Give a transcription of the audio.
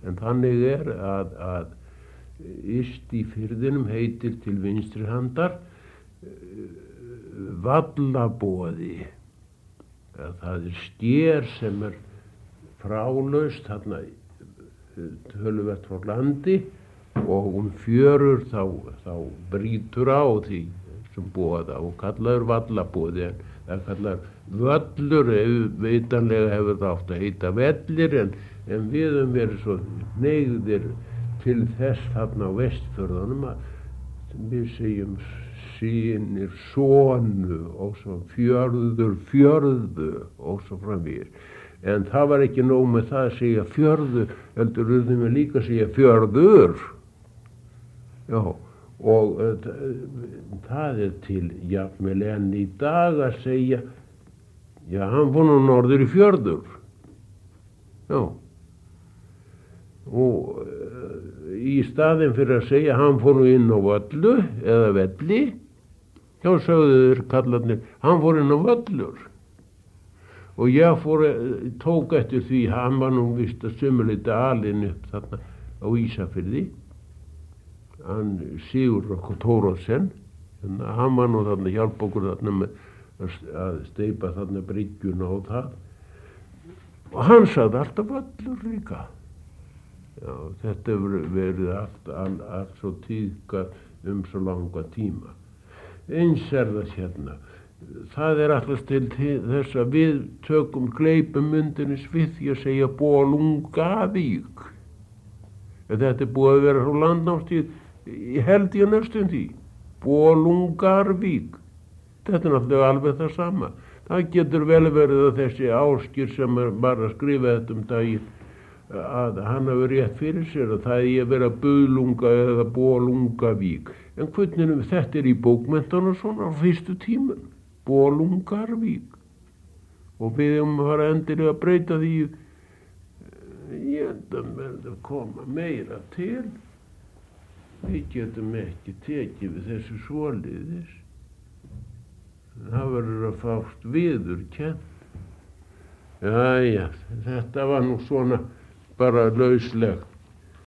En þannig að yst í firðinum heitir til vinstri handar Vallaboði. Það sker sem frálaust þarna töluvert frá landi og fjörur þá brýtur á því sem boða og kallaður Vallaboði, en það kallar völlur, vitanlega hefur það átt að heita vellir, en við höfum verið svo hneigðir til þess þarna á Vestfjörðunum að við segjum synir, sonu og svo fjörður, fjörðu og svo framvegis. En það var ekki nóg með það að segja fjörðu, heldur við líka að segja fjörður. Já, og það til jafnvel enn í dag að segja, já, hann fór nú norður í fjörður. Já, og í staðinn fyrir að segja hann fór nú inn á völlu eða velli, þá sögðu þeir kallarnir, hann fór inn á völlur. Og ég tók eftir því, hann var nú vist að sumulita alinn upp þarna á Ísafirði, hann Sigurður Thoroddsen, hann var nú þarna að hjálpa okkur þarna með að steypa þarna bryggjuna og það. Og hann sagði alltaf völlur líka. Já, þetta hefur verið allt svo tíðkað svo langa tíma. Eins það hérna. Það alltaf til þess að við tökum gleipum mundirins við því að segja Bolungavík. Þetta búið að vera svo landnámstíð, held ég næstum því. Bolungarvík. Þetta náttúrulega alveg það sama. Það getur vel verið að þessi Ásgeir sem var að skrifa þetta daginn, að hann hafi rétt fyrir sér að það eigi að vera Buðlunga eða Bolungavík. En hvernig þetta í bókmenntunum svona á fyrstu tímum. Bolungarvík. Og við höfum að fara endilega að breyta því, ég held að verða að koma meira til. Við getum ekki tekið við þessu svoleiðis. Það verður að fást viðurkennt. Jæja, þetta var nú svona bara lauslegt.